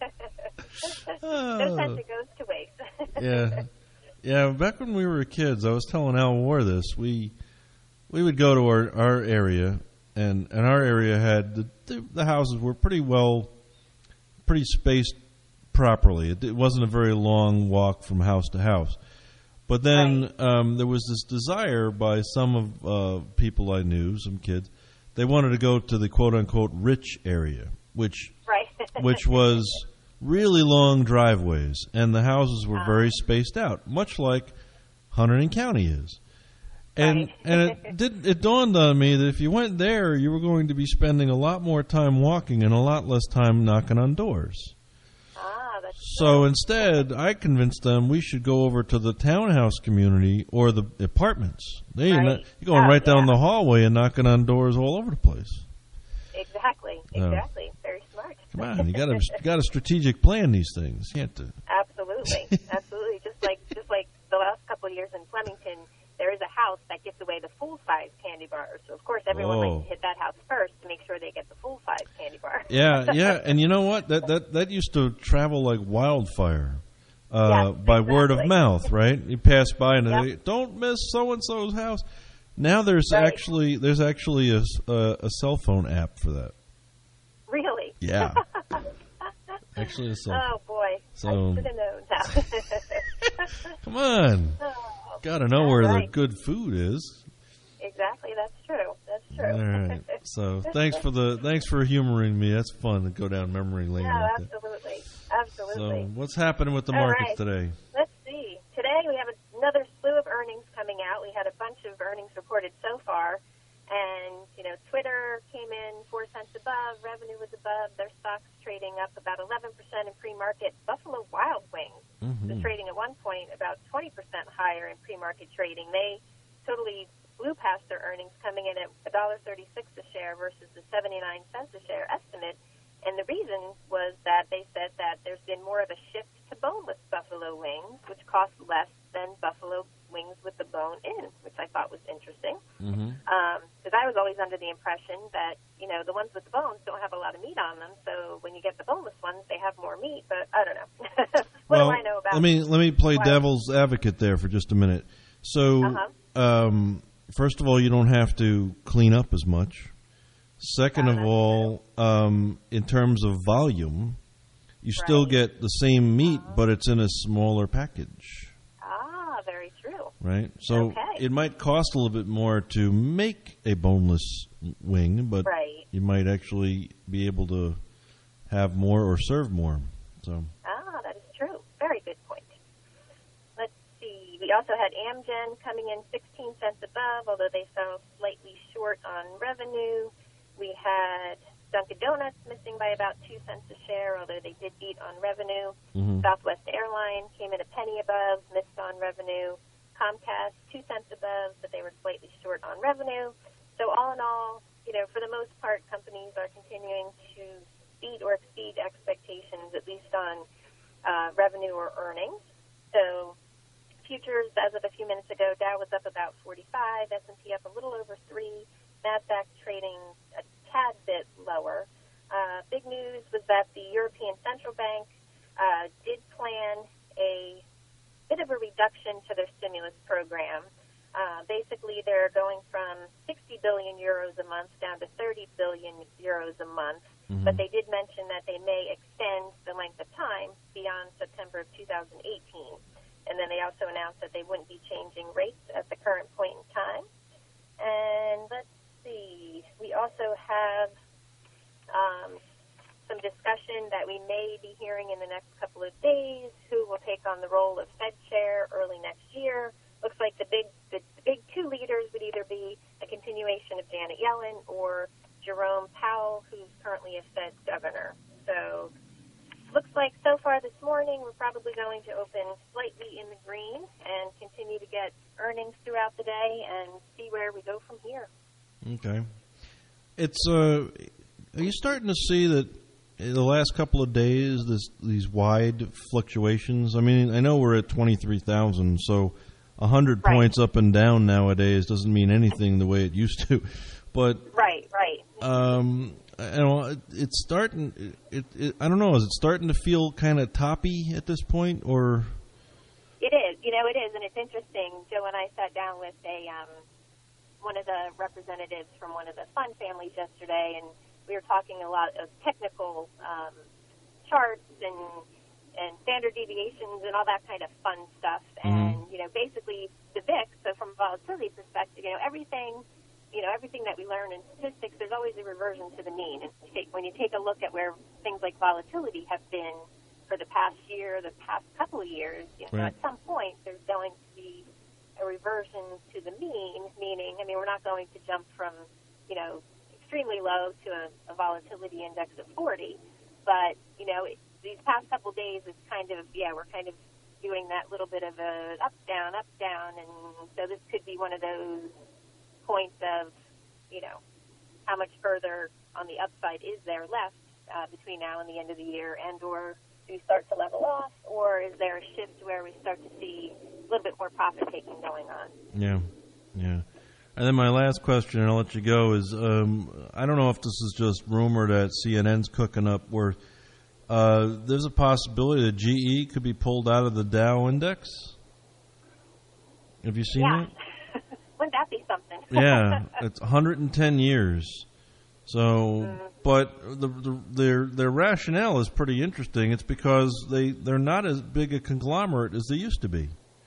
no sense it goes to waste. Yeah. Back when we were kids, I was telling Al War this. We would go to our area, and our area had the houses were pretty spaced properly. It wasn't a very long walk from house to house. But then there was this desire by some of people I knew, some kids. They wanted to go to the quote-unquote rich area, which was really long driveways, and the houses were very spaced out, much like Hunterdon County is. And it dawned on me that if you went there, you were going to be spending a lot more time walking and a lot less time knocking on doors. So instead, I convinced them we should go over to the townhouse community or the apartments. You're going right down the hallway and knocking on doors all over the place. Exactly. Very smart. Come on, you got to strategic plan these things. You have to. Absolutely. Just like the last couple of years in Flemington, there is a house that gives away the full-size candy bars. So, of course, everyone likes to hit that house first to make sure they get the full-size candy bar. Yeah, and you know what? That used to travel like wildfire by word of mouth, right? You pass by and they, don't miss so-and-so's house. Now there's actually a cell phone app for that. Really? Yeah. Actually, a cell phone. Oh, boy. So, I should have known that. Come on. Got to know where the good food is. Exactly, that's true. All right. So thanks for humoring me. That's fun to go down memory lane. Yeah, like absolutely. So what's happening with the markets today? Let's see. Today we have another slew of earnings coming out. We had a bunch of earnings reported so far, and Twitter came in 4 cents above. Revenue was above. Their stock's trading up about 11% in pre-market. Buffalo Wild Wings was trading at one point about 20% higher in pre-market trading. They totally blew past their earnings, coming in at $1.36 a share versus the 79 cents a share estimate. And the reason was that they said that there's been more of a shift to boneless buffalo wings, which cost less than buffalo wings with the bone in, which I thought was interesting. Because I was always under the impression that, the ones with the bones don't have a lot of meat on them, so when you get the boneless ones, they have more meat, but I don't know. What do I know about Let me play devil's advocate there for just a minute. So, first of all, you don't have to clean up as much. Second of all, in terms of volume, you still get the same meat, but it's in a smaller package. Very true. Right? So it might cost a little bit more to make a boneless wing, but you might actually be able to have more or serve more. So. That is true. Very good point. Let's see. We also had Amgen coming in 16 cents above, although they fell slightly short on revenue. We had Dunkin' Donuts missing by about 2 cents a share, although they did beat on revenue. Southwest Airlines came in a penny above, missed on revenue. Comcast 2 cents above, but they were slightly short on revenue. So all in all, for the most part, companies are continuing to beat or exceed expectations, at least on revenue or earnings. So futures, as of a few minutes ago, Dow was up about 45, S&P up a little over 3, NASDAQ trading a tad bit lower. Big news was that the European Central Bank did plan a bit of a reduction to their stimulus program. Basically, they're going from 60 billion euros a month down to 30 billion euros a month. But they did mention that they may extend the length of time beyond September of 2018. And then they also announced that they wouldn't be changing rates at the current point in time. And let's see, we also have some discussion that we we may be hearing in the next couple of days who will take on the role of Fed chair early next year. Looks like the big two leaders would either be a continuation of Janet Yellen or Jerome Powell, who's currently a Fed governor. So looks like so far this morning we're probably going to open slightly in the green and continue to get earnings throughout the day and see where we go from here. Okay. It's are you starting to see that in the last couple of days these wide fluctuations? I mean, I know we're at 23,000, so 100 points up and down nowadays doesn't mean anything the way it used to. But right. You know, it's starting. I don't know. Is it starting to feel kind of toppy at this point, or? It is. You know, it is, and it's interesting. Joe and I sat down with one of the representatives from one of the fund families yesterday, and we were talking a lot of technical charts and standard deviations and all that kind of fun stuff. And you know, basically the VIX. So from a volatility perspective, you know, everything that we learn in statistics, there's always a reversion to the mean. And when you take a look at where things like volatility have been for the past year, the past couple of years, you know, at some point there's going to be a reversion to the mean, meaning, I mean, we're not going to jump from, you know, extremely low to a volatility index of 40. But, you know, these past couple of days, it's kind of, we're kind of doing that little bit of a up, down, and so this could be one of those points of, you know, how much further on the upside is there left between now and the end of the year, and or do we start to level off, or is there a shift where we start to see a little bit more profit taking going on? Yeah. And then my last question, and I'll let you go, is I don't know if this is just rumor that CNN's cooking up, where there's a possibility that GE could be pulled out of the Dow Index. Have you seen it? Wouldn't that be something? Yeah, it's 110 years. So, but their rationale is pretty interesting. It's because they're not as big a conglomerate as they used to be.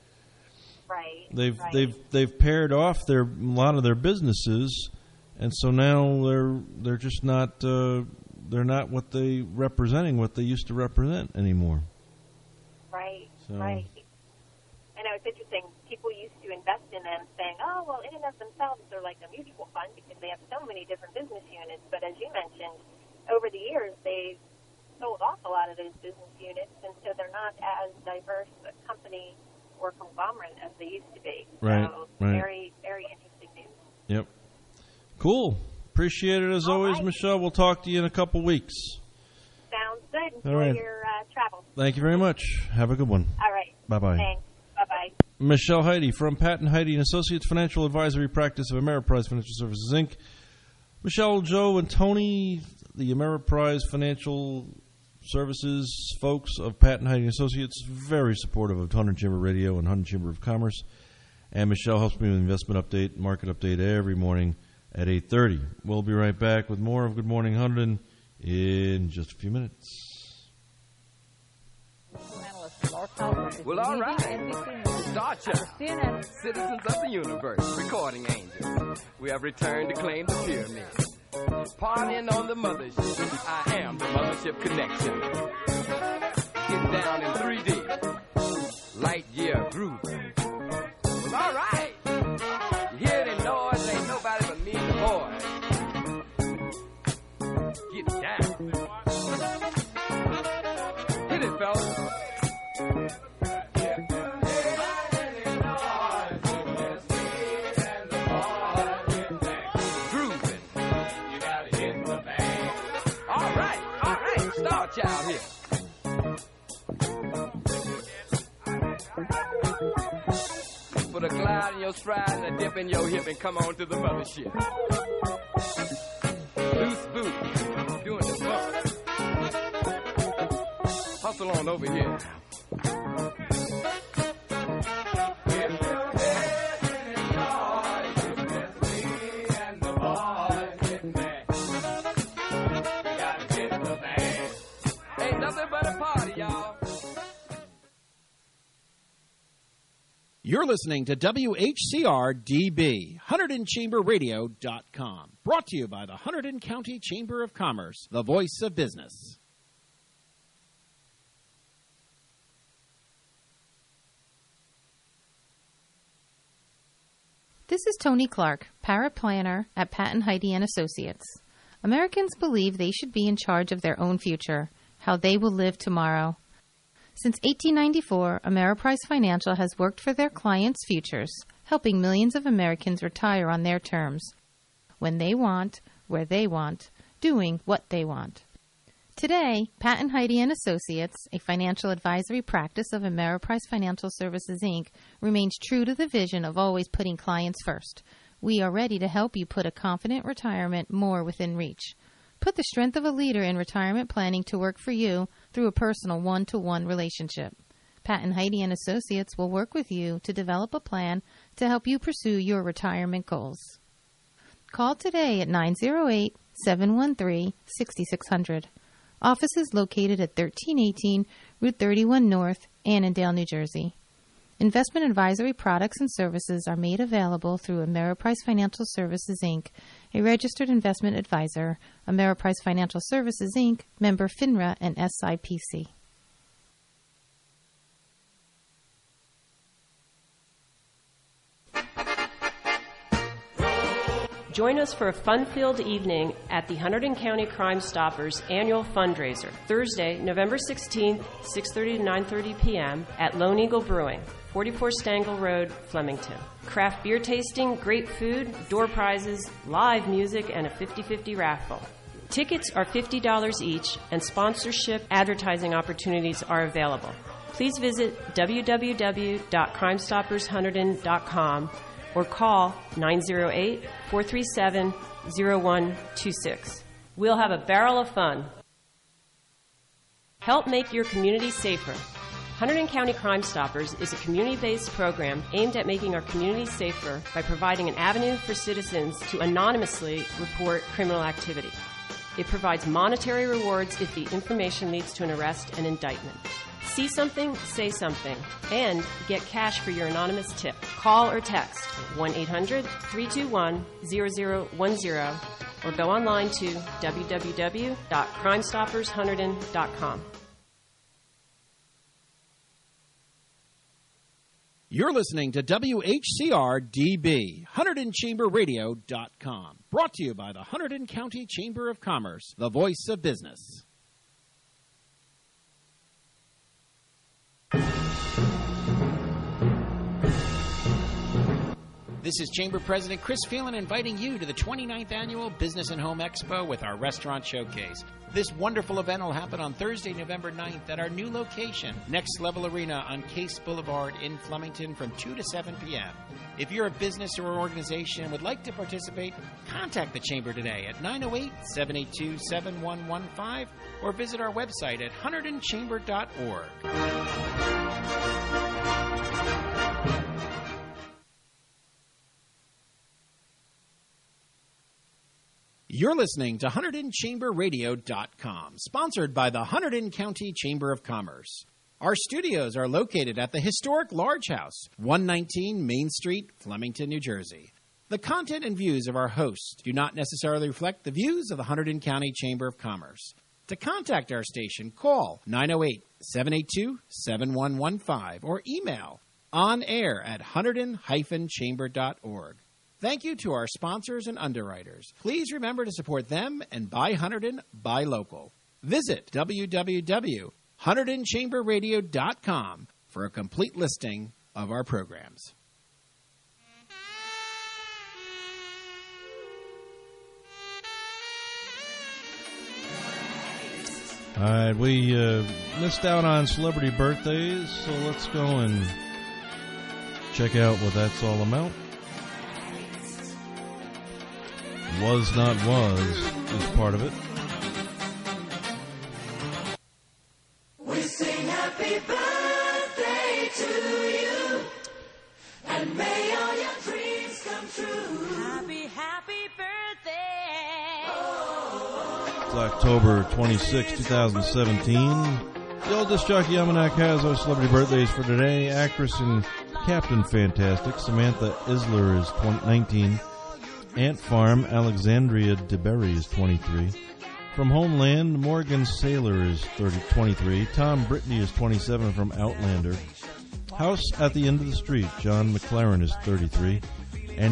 Right. They've paired off a lot of their businesses, and so now they're just not they're not what they used to represent anymore. Right. So. Right. I know it's interesting. People used to invest in them saying, oh, well, in and of themselves, they're like a mutual fund because they have so many different business units. But as you mentioned, over the years, they've sold off a lot of those business units, and so they're not as diverse a company or conglomerate as they used to be. Right. So very, very interesting news. Yep. Cool. Appreciate it as always, Michelle. We'll talk to you in a couple weeks. Sounds good. All right. Enjoy your travel. Thank you very much. Have a good one. All right. Bye-bye. Thanks. Bye-bye. Michelle Heide from Patton Heide and Associates Financial Advisory Practice of Ameriprise Financial Services, Inc. Michelle, Joe, and Tony, the Ameriprise Financial Services folks of Patton Heide and Associates, very supportive of Hunter Chamber Radio and Hunter Chamber of Commerce. And Michelle helps me with investment update, market update every morning at 8:30. We'll be right back with more of Good Morning Hunterdon in just a few minutes. Well, all right. Star Trek, citizens of the universe, recording angels. We have returned to claim the pyramid. Partying on the mothership. I am the Mothership Connection. Getting down in 3D. Light year groove. Well, all right. You hear the noise? Ain't nobody but me and the boys. Get down. Hit it, fellas. Out here. Put a glide in your stride and a dip in your hip and come on to the mothership. Loose boot, doing the bump. Hustle on over here. You're listening to WHCR-DB, HunterdonChamberRadio.com. Brought to you by the Hunterdon County Chamber of Commerce, the voice of business. This is Tony Clark, paraplanner at Patton Heidi and Associates. Americans believe they should be in charge of their own future, how they will live tomorrow. Since 1894, Ameriprise Financial has worked for their clients' futures, helping millions of Americans retire on their terms, when they want, where they want, doing what they want. Today, Patton Heidi and Associates, a financial advisory practice of Ameriprise Financial Services, Inc., remains true to the vision of always putting clients first. We are ready to help you put a confident retirement more within reach. Put the strength of a leader in retirement planning to work for you through a personal one-to-one relationship. Patton Heidi and Associates will work with you to develop a plan to help you pursue your retirement goals. Call today at 908-713-6600. Office is located at 1318 Route 31 North, Annandale, New Jersey. Investment advisory products and services are made available through Ameriprise Financial Services, Inc., a registered investment advisor, Ameriprise Financial Services, Inc., member FINRA and SIPC. Join us for a fun-filled evening at the Hunterdon County Crime Stoppers annual fundraiser, Thursday, November 16th, 6:30 to 9:30 p.m. at Lone Eagle Brewing, 44 Stangl Road, Flemington. Craft beer tasting, great food, door prizes, live music, and a 50-50 raffle. Tickets are $50 each, and sponsorship advertising opportunities are available. Please visit www.crimestoppershunterdon.com or call 908-437-0126. We'll have a barrel of fun. Help make your community safer. Hunterdon County Crime Stoppers is a community-based program aimed at making our community safer by providing an avenue for citizens to anonymously report criminal activity. It provides monetary rewards if the information leads to an arrest and indictment. See something, say something, and get cash for your anonymous tip. Call or text 1-800-321-0010 or go online to www.crimestoppershunterdon.com. You're listening to WHCR-DB, HunterdonChamberRadio.com. Brought to you by the Hunterdon County Chamber of Commerce, the voice of business. This is Chamber President Chris Phelan inviting you to the 29th Annual Business and Home Expo with our Restaurant Showcase. This wonderful event will happen on Thursday, November 9th at our new location, Next Level Arena on Case Boulevard in Flemington from 2 to 7 p.m. If you're a business or organization and would like to participate, contact the Chamber today at 908-782-7115 or visit our website at HunterdonChamber.org. You're listening to HunterdonChamberRadio.com, sponsored by the Hunterdon County Chamber of Commerce. Our studios are located at the historic Large House, 119 Main Street, Flemington, New Jersey. The content and views of our hosts do not necessarily reflect the views of the Hunterdon County Chamber of Commerce. To contact our station, call 908-782-7115 or email onair@hunterdon-chamber.org. Thank you to our sponsors and underwriters. Please remember to support them and buy Hunterdon, buy local. Visit www.HunterdonChamberRadio.com for a complete listing of our programs. All right, we missed out on celebrity birthdays, so let's go and check out what that's all about. Was Not Was is part of it. We sing happy birthday to you, and may all your dreams come true. Happy, happy birthday. It's October 26, 2017. The Old Disc Jockey Almanac has our celebrity birthdays for today. Actress and Captain Fantastic Samantha Isler is 19. Ant Farm, Alexandria DeBerry is 23. From Homeland, Morgan Saylor is 23. Tom Brittany is 27 from Outlander. House at the End of the Street, John McLaren is 33.